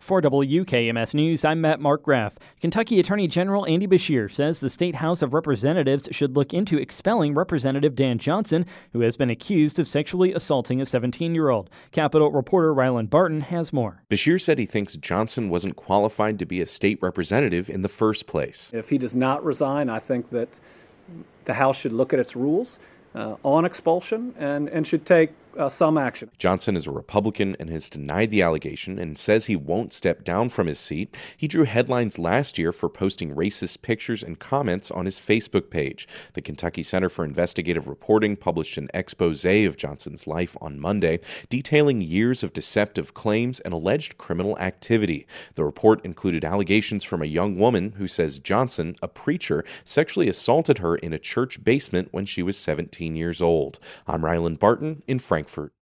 For WKMS News, I'm Matt Markgraf. Kentucky Attorney General Andy Beshear says the State House of Representatives should look into expelling Representative Dan Johnson, who has been accused of sexually assaulting a 17-year-old. Capitol reporter Ryland Barton has more. Beshear said he thinks Johnson wasn't qualified to be a state representative in the first place. If he does not resign, I think that the House should look at its rules on expulsion and should take some action. Johnson is a Republican and has denied the allegation and says he won't step down from his seat. He drew headlines last year for posting racist pictures and comments on his Facebook page. The Kentucky Center for Investigative Reporting published an expose of Johnson's life on Monday, detailing years of deceptive claims and alleged criminal activity. The report included allegations from a young woman who says Johnson, a preacher, sexually assaulted her in a church basement when she was 17 years old. I'm Ryland Barton in Frankfort.